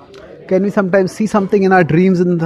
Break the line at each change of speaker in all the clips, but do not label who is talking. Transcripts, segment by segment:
Can we sometimes see something in our dreams then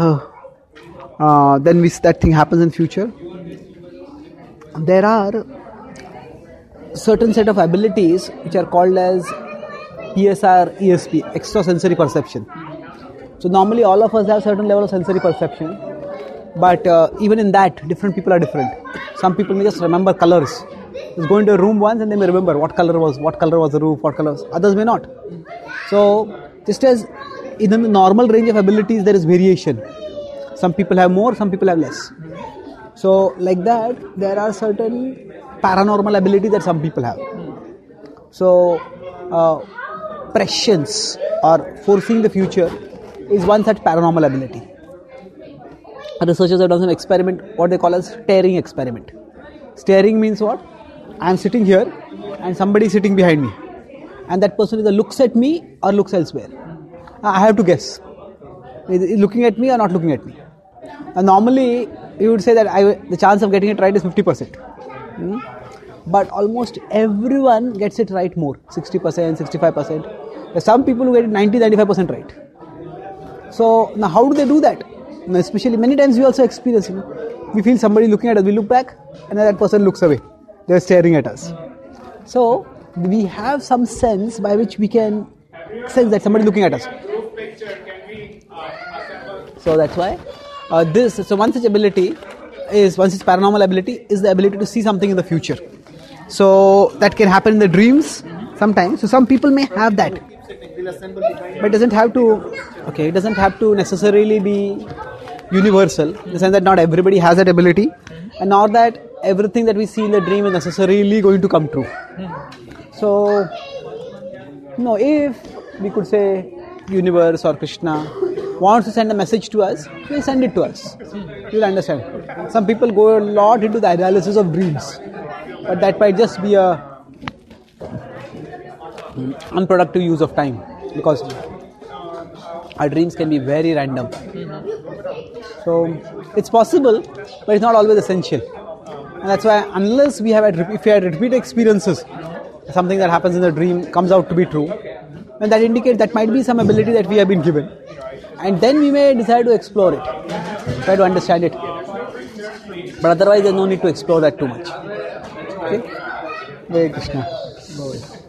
that thing happens in future? There are certain set of abilities which are called as PSR, ESP, extrasensory perception. So normally all of us have certain level of sensory perception, but even in that, different people are different. Some people may just remember colors. Just go into a room once and they may remember what color was the roof, what color was. Others may not. So just as in the normal range of abilities, there is variation. Some people have more, some people have less. So like that, there are certain paranormal abilities that some people have. So prescience or foreseeing the future is one such paranormal ability. Researchers have done some experiment, what they call as staring experiment. Staring means what? I am sitting here and somebody is sitting behind me, and that person either looks at me or looks elsewhere. I have to guess, is looking at me or not looking at me. Normally you would say that the chance of getting it right is 50%. But almost everyone gets it right more, 60%, 65%. There are some people who get it 90-95% right. So now how do they do that? Now, especially many times we also experience, we feel somebody looking at us, we look back and then that person looks away. They are staring at us. So we have some sense by which we can sense that somebody is looking at us. So that's why so one such paranormal ability is the ability to see something in the future. So that can happen in the dreams sometimes. So some people may have that, but it doesn't have to necessarily be universal, in the sense that not everybody has that ability, and not that everything that we see in the dream is necessarily going to come true. So if we could say universe or Krishna wants to send a message to us, he'll send it to us. You'll understand. Some people go a lot into the analysis of dreams, but that might just be a unproductive use of time, because our dreams can be very random. So it's possible, but it's not always essential. And that's why unless if we had repeated experiences, something that happens in the dream comes out to be true, and that indicates that might be some ability that we have been given. And then we may decide to explore it, try to understand it. But otherwise there's no need to explore that too much. Okay? Hare Krishna.